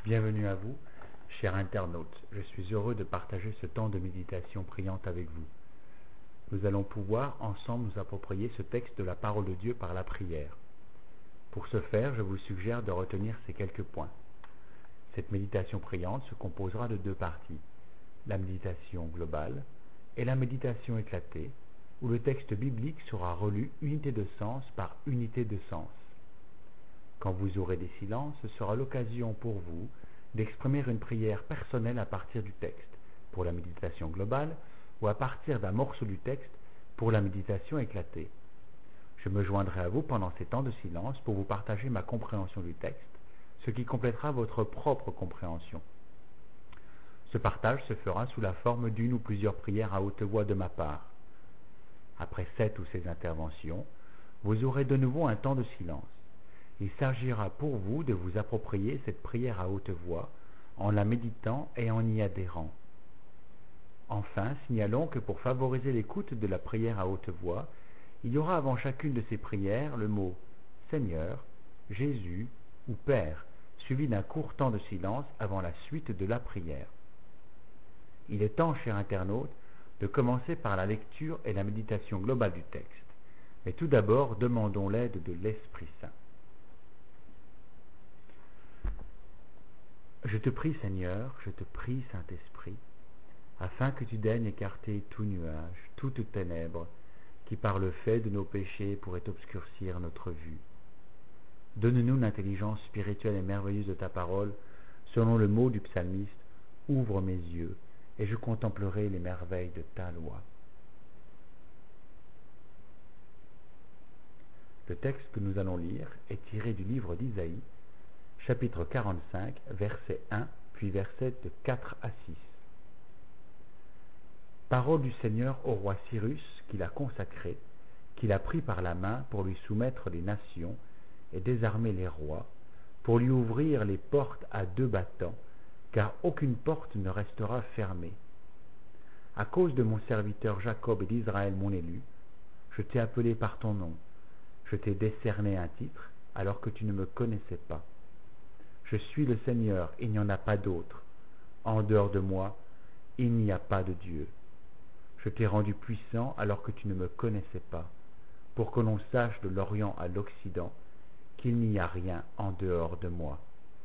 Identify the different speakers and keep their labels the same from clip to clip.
Speaker 1: Bienvenue à vous, chers internautes. Je suis heureux de partager ce temps de méditation priante avec vous. Nous allons pouvoir ensemble nous approprier ce texte de la parole de Dieu par la prière. Pour ce faire, je vous suggère de retenir ces quelques points. Cette méditation priante se composera de deux parties, la méditation globale et la méditation éclatée, où le texte biblique sera relu unité de sens par unité de sens. Quand vous aurez des silences, ce sera l'occasion pour vous d'exprimer une prière personnelle à partir du texte, pour la méditation globale, ou à partir d'un morceau du texte, pour la méditation éclatée. Je me joindrai à vous pendant ces temps de silence pour vous partager ma compréhension du texte, ce qui complétera votre propre compréhension. Ce partage se fera sous la forme d'une ou plusieurs prières à haute voix de ma part. Après cette ou ces interventions, vous aurez de nouveau un temps de silence. Il s'agira pour vous de vous approprier cette prière à haute voix en la méditant et en y adhérant. Enfin, signalons que pour favoriser l'écoute de la prière à haute voix, il y aura avant chacune de ces prières le mot Seigneur, Jésus ou Père, suivi d'un court temps de silence avant la suite de la prière. Il est temps, chers internautes, de commencer par la lecture et la méditation globale du texte. Mais tout d'abord, demandons l'aide de l'Esprit Saint. Je te prie, Seigneur, je te prie, Saint-Esprit, afin que tu daignes écarter tout nuage, toute ténèbre, qui par le fait de nos péchés pourrait obscurcir notre vue. Donne-nous l'intelligence spirituelle et merveilleuse de ta parole, selon le mot du psalmiste, ouvre mes yeux, et je contemplerai les merveilles de ta loi. Le texte que nous allons lire est tiré du livre d'Isaïe, chapitre 45, verset 1, puis versets de 4 à 6. Parole du Seigneur au roi Cyrus, qu'il a consacré, qu'il a pris par la main pour lui soumettre les nations et désarmer les rois, pour lui ouvrir les portes à deux battants, car aucune porte ne restera fermée. À cause de mon serviteur Jacob et d'Israël mon élu, je t'ai appelé par ton nom, je t'ai décerné un titre, alors que tu ne me connaissais pas. Je suis le Seigneur, il n'y en a pas d'autre. En dehors de moi, il n'y a pas de Dieu. Je t'ai rendu puissant alors que tu ne me connaissais pas, pour que l'on sache de l'Orient à l'Occident qu'il n'y a rien en dehors de moi.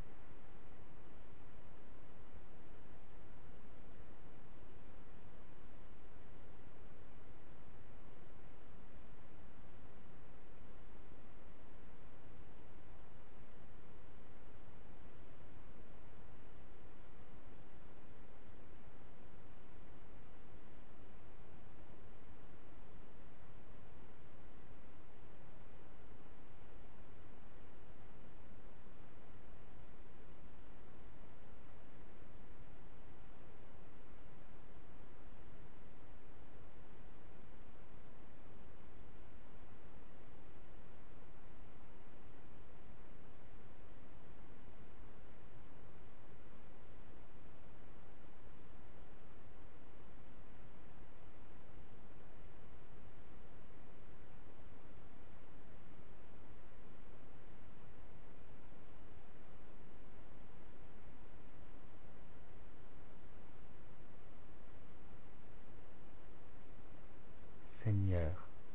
Speaker 1: Seigneur,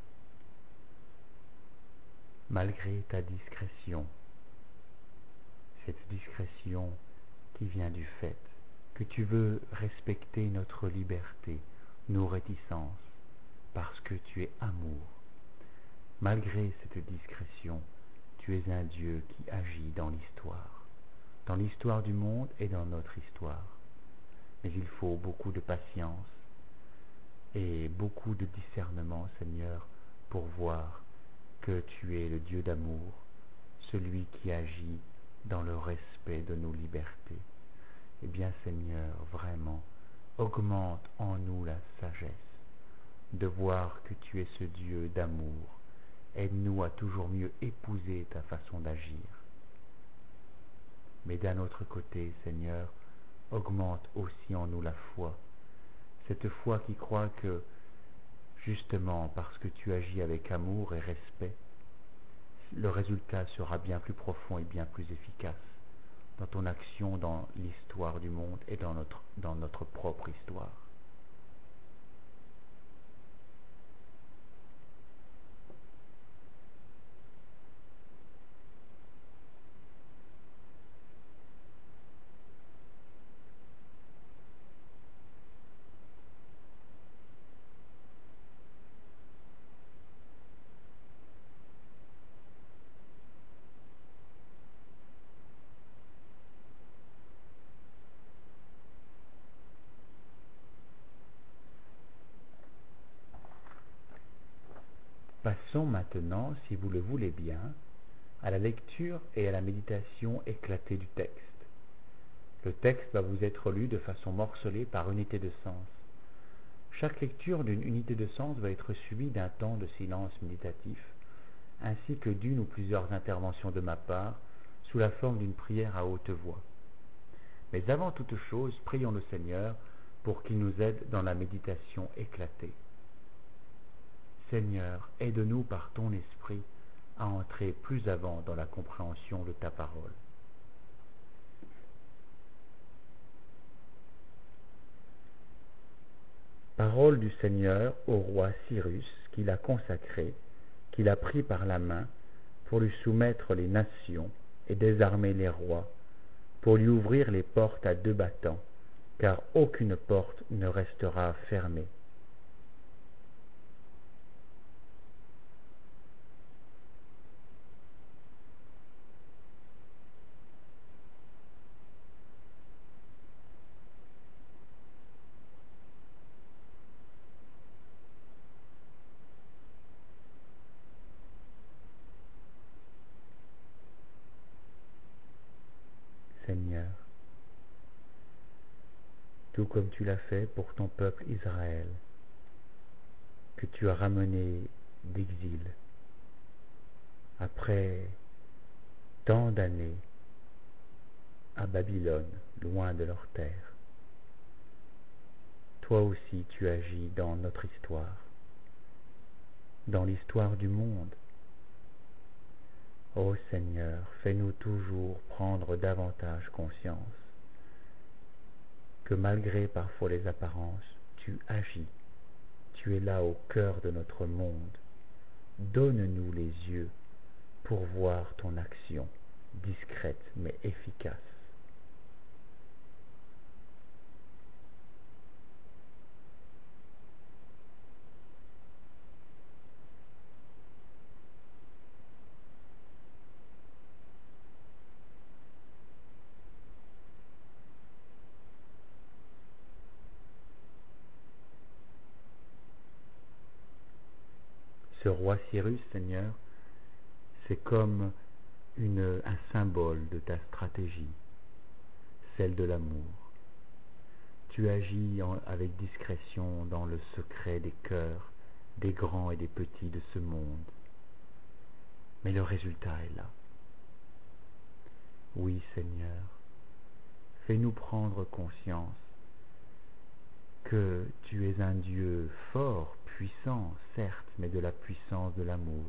Speaker 1: malgré ta discrétion, cette discrétion qui vient du fait que tu veux respecter notre liberté, nos réticences, parce que tu es amour. Malgré cette discrétion, tu es un Dieu qui agit dans l'histoire du monde et dans notre histoire. Mais il faut beaucoup de patience et beaucoup de discernement, Seigneur, pour voir que tu es le Dieu d'amour, celui qui agit dans le respect de nos libertés. Eh bien, Seigneur, vraiment, augmente en nous la sagesse de voir que tu es ce Dieu d'amour. Aide-nous à toujours mieux épouser ta façon d'agir. Mais d'un autre côté, Seigneur, augmente aussi en nous la foi, cette foi qui croit que, justement parce que tu agis avec amour et respect, le résultat sera bien plus profond et bien plus efficace. dans ton action dans l'histoire du monde et dans notre propre histoire. Passons maintenant, si vous le voulez bien, à la lecture et à la méditation éclatée du texte. Le texte va vous être lu de façon morcelée par unité de sens. Chaque lecture d'une unité de sens va être suivie d'un temps de silence méditatif, ainsi que d'une ou plusieurs interventions de ma part, sous la forme d'une prière à haute voix. Mais avant toute chose, prions le Seigneur pour qu'il nous aide dans la méditation éclatée. Seigneur, aide-nous par ton esprit à entrer plus avant dans la compréhension de ta parole. Parole du Seigneur au roi Cyrus, qu'il a consacré, qu'il a pris par la main, pour lui soumettre les nations et désarmer les rois, pour lui ouvrir les portes à deux battants, car aucune porte ne restera fermée. Seigneur, tout comme tu l'as fait pour ton peuple Israël, que tu as ramené d'exil, après tant d'années à Babylone, loin de leur terre. Toi aussi tu agis dans notre histoire, dans l'histoire du monde. Ô Seigneur, fais-nous toujours prendre davantage conscience que malgré parfois les apparences, tu agis, tu es là au cœur de notre monde. Donne-nous les yeux pour voir ton action, discrète mais efficace. Ce roi Cyrus, Seigneur, c'est comme un symbole de ta stratégie, celle de l'amour. Tu agis avec discrétion dans le secret des cœurs des grands et des petits de ce monde. Mais le résultat est là. Oui, Seigneur, fais-nous prendre conscience que tu es un Dieu fort, puissant, certes, mais de la puissance de l'amour.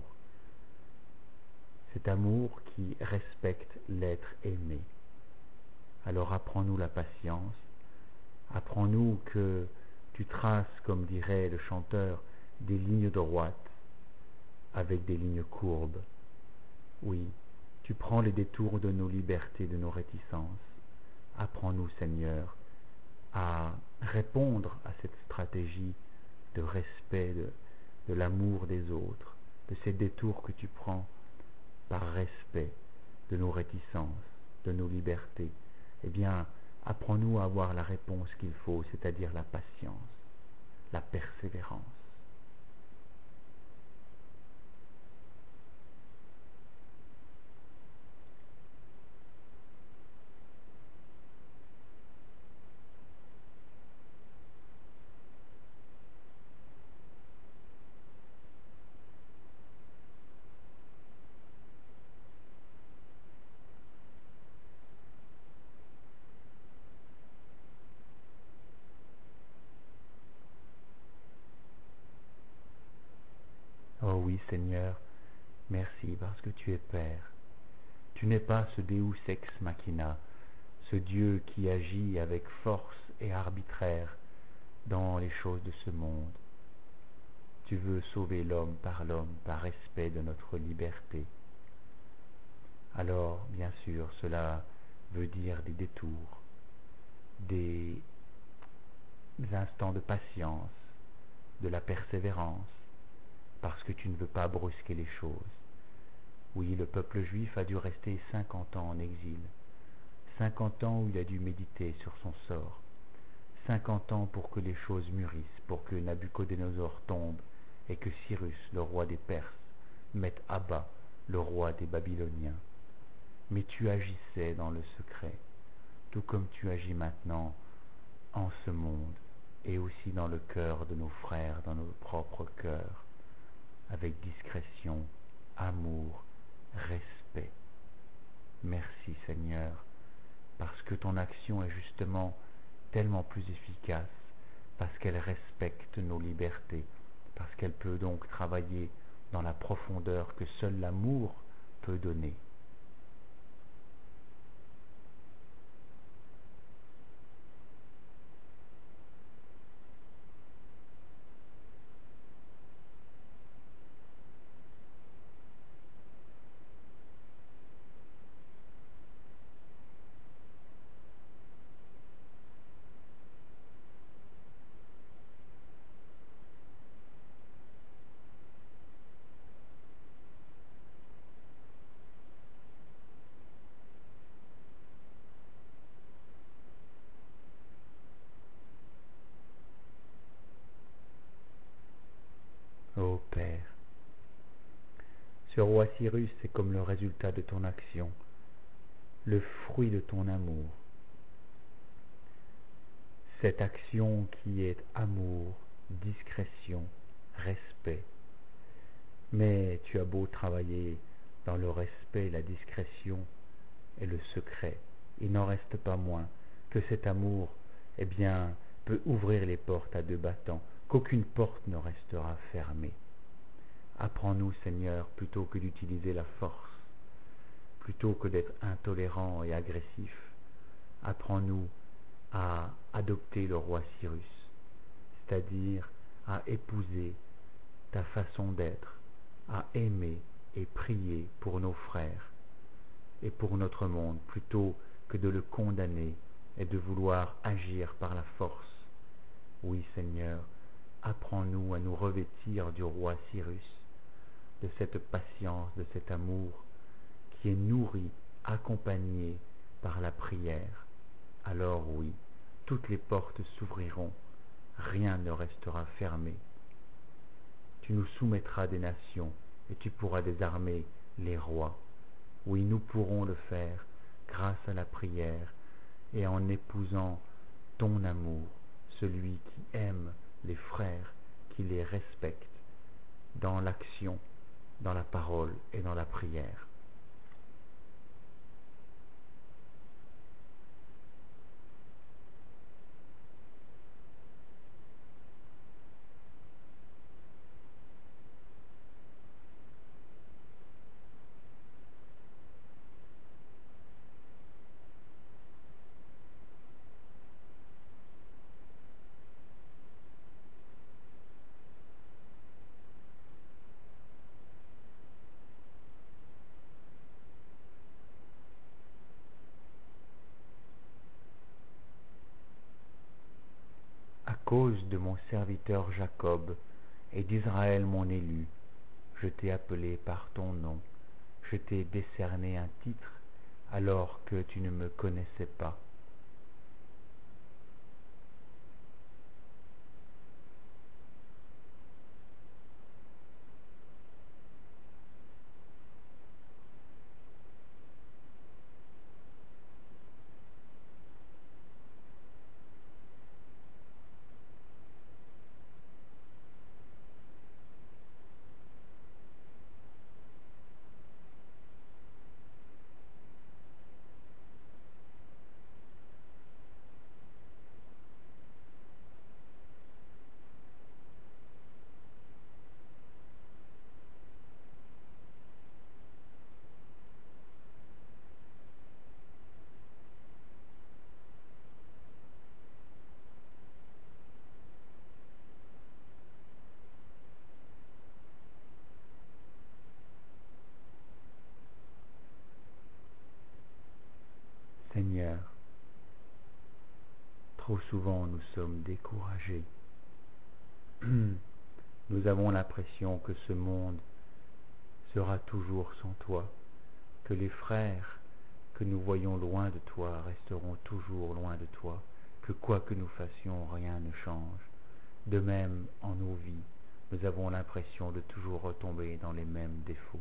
Speaker 1: Cet amour qui respecte l'être aimé. Alors apprends-nous la patience, apprends-nous que tu traces, comme dirait le chanteur, des lignes droites avec des lignes courbes. Oui, tu prends les détours de nos libertés, de nos réticences. Apprends-nous, Seigneur, à répondre à cette stratégie de respect de l'amour des autres, de ces détours que tu prends par respect de nos réticences, de nos libertés. Eh bien, apprends-nous à avoir la réponse qu'il faut, c'est-à-dire la patience, la persévérance. Oh oui, Seigneur, merci parce que tu es Père. Tu n'es pas ce Deus ex machina ce Dieu qui agit avec force et arbitraire dans les choses de ce monde. Tu veux sauver l'homme, par respect de notre liberté. Alors, bien sûr, cela veut dire des détours, des instants de patience, de la persévérance, parce que tu ne veux pas brusquer les choses. Oui, le peuple juif a dû rester 50 ans en exil, 50 ans où il a dû méditer sur son sort, 50 ans pour que les choses mûrissent, pour que Nabuchodonosor tombe et que Cyrus, le roi des Perses, mette à bas le roi des Babyloniens. Mais tu agissais dans le secret, tout comme tu agis maintenant en ce monde et aussi dans le cœur de nos frères, dans nos propres cœurs, avec discrétion, amour, respect. Merci Seigneur, parce que ton action est justement tellement plus efficace, parce qu'elle respecte nos libertés, parce qu'elle peut donc travailler dans la profondeur que seul l'amour peut donner. Ô Père, ce roi Cyrus est comme le résultat de ton action, le fruit de ton amour. Cette action qui est amour, discrétion, respect. Mais tu as beau travailler dans le respect, la discrétion et le secret, il n'en reste pas moins que cet amour, eh bien, peut ouvrir les portes à deux battants, qu'aucune porte ne restera fermée. Apprends-nous, Seigneur, plutôt que d'utiliser la force, plutôt que d'être intolérant et agressif, apprends-nous à adopter le roi Cyrus, c'est-à-dire à épouser ta façon d'être, à aimer et prier pour nos frères et pour notre monde, plutôt que de le condamner et de vouloir agir par la force. Oui, Seigneur, apprends-nous à nous revêtir du roi Cyrus, de cette patience, de cet amour qui est nourri, accompagné par la prière. Alors oui, toutes les portes s'ouvriront, rien ne restera fermé. Tu nous soumettras des nations et tu pourras désarmer les rois. Oui, nous pourrons le faire grâce à la prière et en épousant ton amour, celui qui aime les frères, qui les respecte dans l'action, dans la parole et dans la prière. À cause de mon serviteur Jacob et d'Israël mon élu, je t'ai appelé par ton nom, je t'ai décerné un titre alors que tu ne me connaissais pas. Seigneur, trop souvent nous sommes découragés. Nous avons l'impression que ce monde sera toujours sans toi, que les frères que nous voyons loin de toi resteront toujours loin de toi, que quoi que nous fassions, rien ne change. De même, en nos vies, nous avons l'impression de toujours retomber dans les mêmes défauts.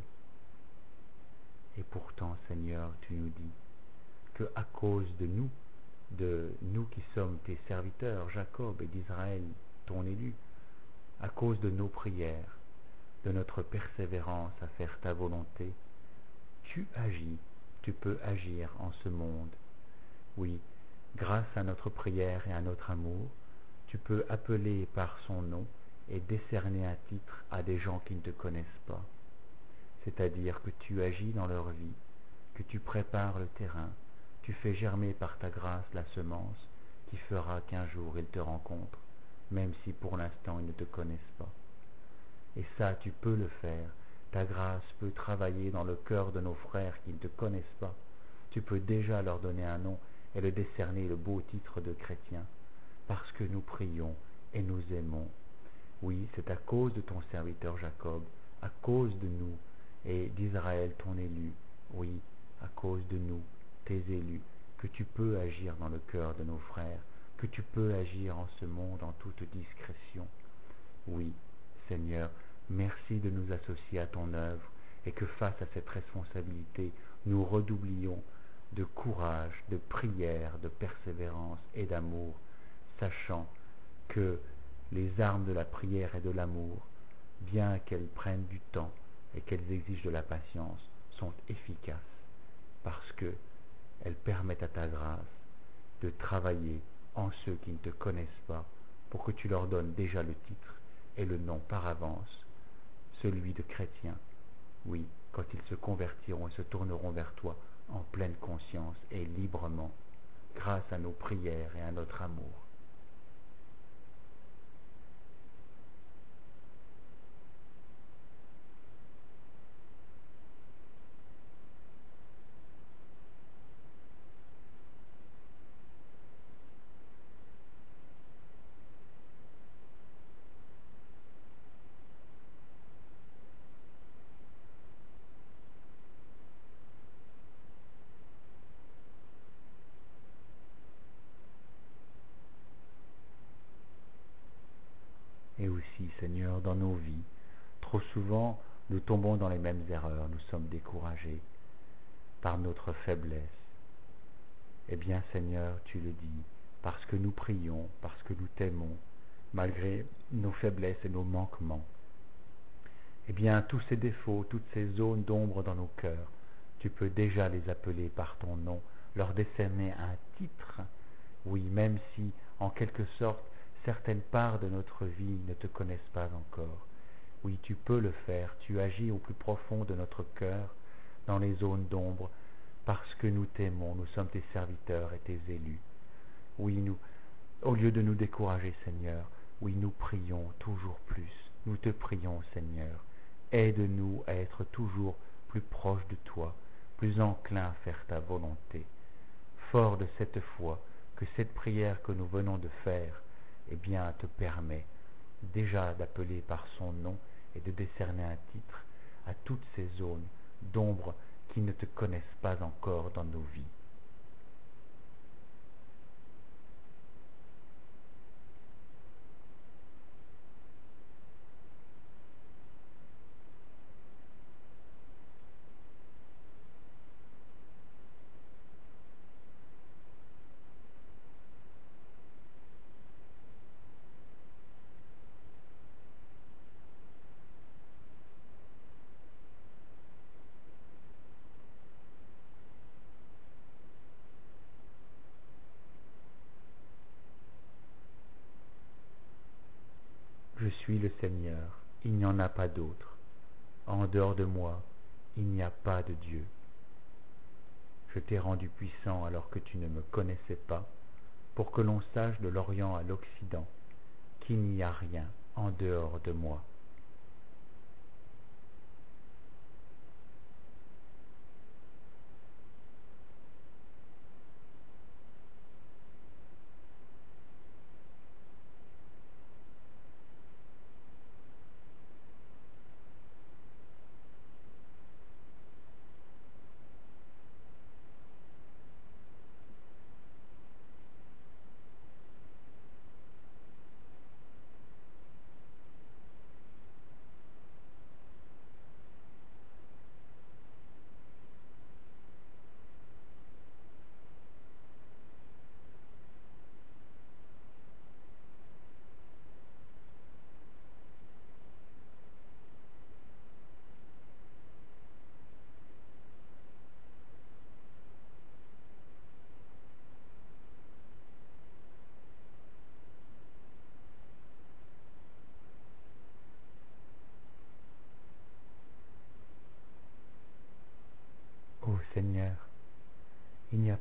Speaker 1: Et pourtant, Seigneur, tu nous dis que à cause de nous qui sommes tes serviteurs, Jacob et d'Israël, ton élu, à cause de nos prières, de notre persévérance à faire ta volonté, tu agis, tu peux agir en ce monde. Oui, grâce à notre prière et à notre amour, tu peux appeler par son nom et décerner un titre à des gens qui ne te connaissent pas. C'est-à-dire que tu agis dans leur vie, que tu prépares le terrain, tu fais germer par ta grâce la semence qui fera qu'un jour ils te rencontrent, même si pour l'instant ils ne te connaissent pas. Et ça, tu peux le faire. Ta grâce peut travailler dans le cœur de nos frères qui ne te connaissent pas. Tu peux déjà leur donner un nom et leur décerner le beau titre de chrétien, parce que nous prions et nous aimons. Oui, c'est à cause de ton serviteur Jacob, à cause de nous et d'Israël ton élu, oui, à cause de nous, tes élus, que tu peux agir dans le cœur de nos frères, que tu peux agir en ce monde en toute discrétion. Oui, Seigneur, merci de nous associer à ton œuvre et que face à cette responsabilité, nous redoublions de courage, de prière, de persévérance et d'amour, sachant que les armes de la prière et de l'amour, bien qu'elles prennent du temps et qu'elles exigent de la patience, sont efficaces parce qu'elles permettent à ta grâce de travailler en ceux qui ne te connaissent pas pour que tu leur donnes déjà le titre et le nom par avance, celui de chrétien, oui, quand ils se convertiront et se tourneront vers toi en pleine conscience et librement, grâce à nos prières et à notre amour. Et aussi, Seigneur, dans nos vies, trop souvent, nous tombons dans les mêmes erreurs, nous sommes découragés par notre faiblesse. Eh bien, Seigneur, tu le dis, parce que nous prions, parce que nous t'aimons, malgré nos faiblesses et nos manquements. Eh bien, tous ces défauts, toutes ces zones d'ombre dans nos cœurs, tu peux déjà les appeler par ton nom, leur décerner un titre. Oui, même si, en quelque sorte, certaines parts de notre vie ne te connaissent pas encore. Oui, tu peux le faire, tu agis au plus profond de notre cœur, dans les zones d'ombre, parce que nous t'aimons, nous sommes tes serviteurs et tes élus. Oui, nous, au lieu de nous décourager, Seigneur, oui, nous prions toujours plus. Nous te prions, Seigneur. Aide-nous à être toujours plus proches de toi, plus enclins à faire ta volonté. Fort de cette foi, que cette prière que nous venons de faire, eh bien, te permet déjà d'appeler par son nom et de décerner un titre à toutes ces zones d'ombre qui ne te connaissent pas encore dans nos vies. Je suis le Seigneur, il n'y en a pas d'autre. En dehors de moi, il n'y a pas de Dieu. Je t'ai rendu puissant alors que tu ne me connaissais pas, pour que l'on sache de l'Orient à l'Occident qu'il n'y a rien en dehors de moi.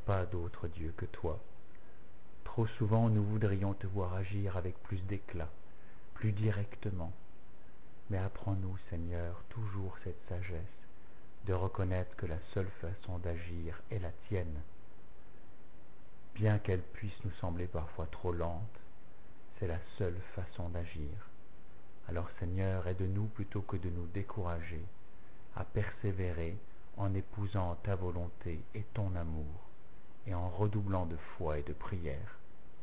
Speaker 1: pas d'autre Dieu que toi. Trop souvent nous voudrions te voir agir avec plus d'éclat, plus directement, mais apprends-nous, Seigneur, toujours cette sagesse de reconnaître que la seule façon d'agir est la tienne. Bien qu'elle puisse nous sembler parfois trop lente, c'est la seule façon d'agir. Alors Seigneur, aide-nous plutôt que de nous décourager, à persévérer en épousant ta volonté et ton amour, et en redoublant de foi et de prière.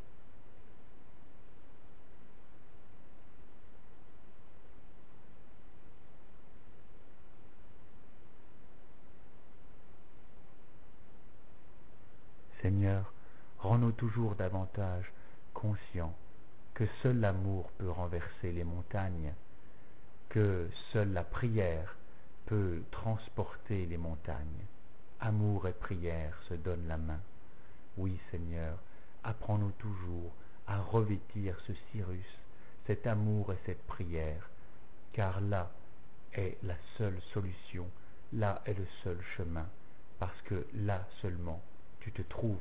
Speaker 1: Seigneur, rends-nous toujours davantage conscients que seul l'amour peut renverser les montagnes, que seule la prière peut transporter les montagnes. Amour et prière se donnent la main. Oui, Seigneur, apprends-nous toujours à revêtir ce Cyrus, cet amour et cette prière, car là est la seule solution, là est le seul chemin, parce que là seulement tu te trouves.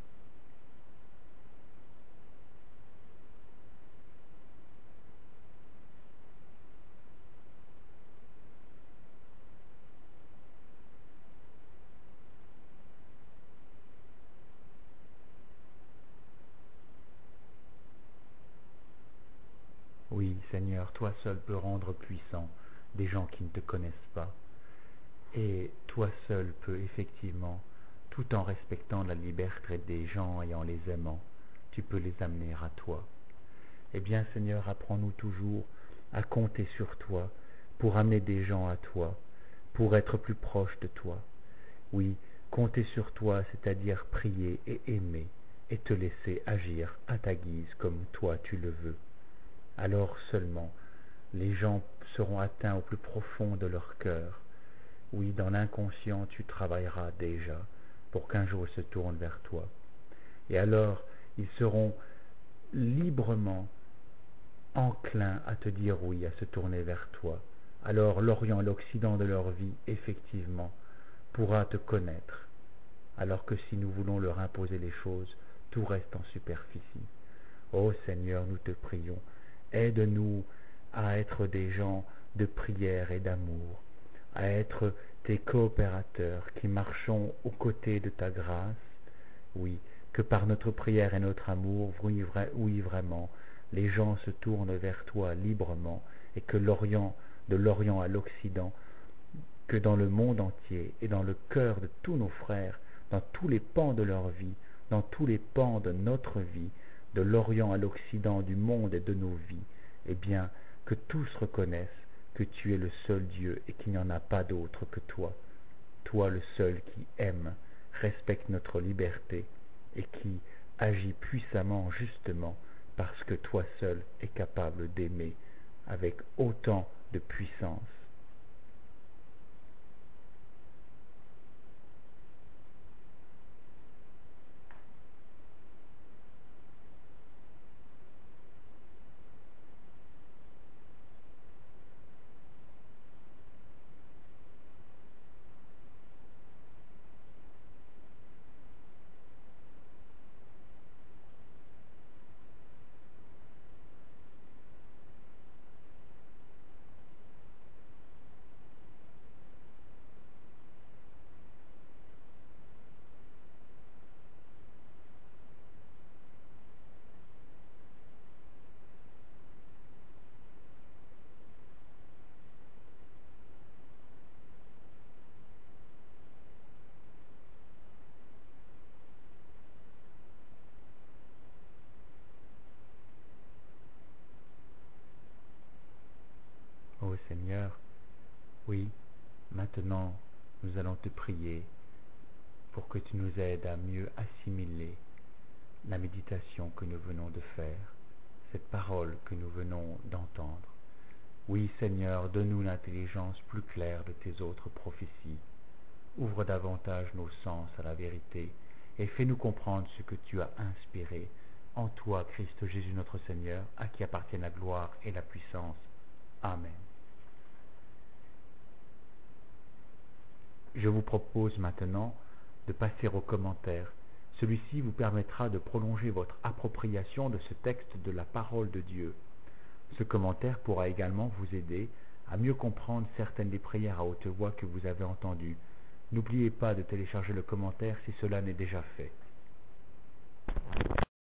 Speaker 1: Oui, Seigneur, toi seul peux rendre puissant des gens qui ne te connaissent pas. Et toi seul peux effectivement, tout en respectant la liberté des gens et en les aimant, tu peux les amener à toi. Eh bien, Seigneur, apprends-nous toujours à compter sur toi pour amener des gens à toi, pour être plus proche de toi. Oui, compter sur toi, c'est-à-dire prier et aimer, et te laisser agir à ta guise comme toi tu le veux. Alors seulement, les gens seront atteints au plus profond de leur cœur. Oui, dans l'inconscient, tu travailleras déjà pour qu'un jour ils se tournent vers toi. Et alors, ils seront librement enclins à te dire oui, à se tourner vers toi. Alors l'Orient et l'Occident de leur vie, effectivement, pourra te connaître. Alors que si nous voulons leur imposer les choses, tout reste en superficie. Ô Seigneur, nous te prions, aide-nous à être des gens de prière et d'amour, à être tes coopérateurs qui marchons aux côtés de ta grâce. Oui, que par notre prière et notre amour, oui vraiment, les gens se tournent vers toi librement et que de l'Orient à l'Occident, que dans le monde entier et dans le cœur de tous nos frères, dans tous les pans de leur vie, dans tous les pans de notre vie, de l'Orient à l'Occident, du monde et de nos vies, eh bien, que tous reconnaissent que tu es le seul Dieu et qu'il n'y en a pas d'autre que toi. Toi le seul qui aime, respecte notre liberté et qui agit puissamment, justement, parce que toi seul es capable d'aimer avec autant de puissance. Ô Seigneur, oui, maintenant nous allons te prier pour que tu nous aides à mieux assimiler la méditation que nous venons de faire, cette parole que nous venons d'entendre. Oui, Seigneur, donne-nous l'intelligence plus claire de tes autres prophéties. Ouvre davantage nos sens à la vérité et fais-nous comprendre ce que tu as inspiré en toi, Christ Jésus notre Seigneur, à qui appartiennent la gloire et la puissance. Amen. Je vous propose maintenant de passer aux commentaires Celui-ci vous permettra de prolonger votre appropriation de ce texte de la parole de Dieu. Ce commentaire pourra également vous aider à mieux comprendre certaines des prières à haute voix que vous avez entendues. N'oubliez pas de télécharger le commentaire si cela n'est déjà fait.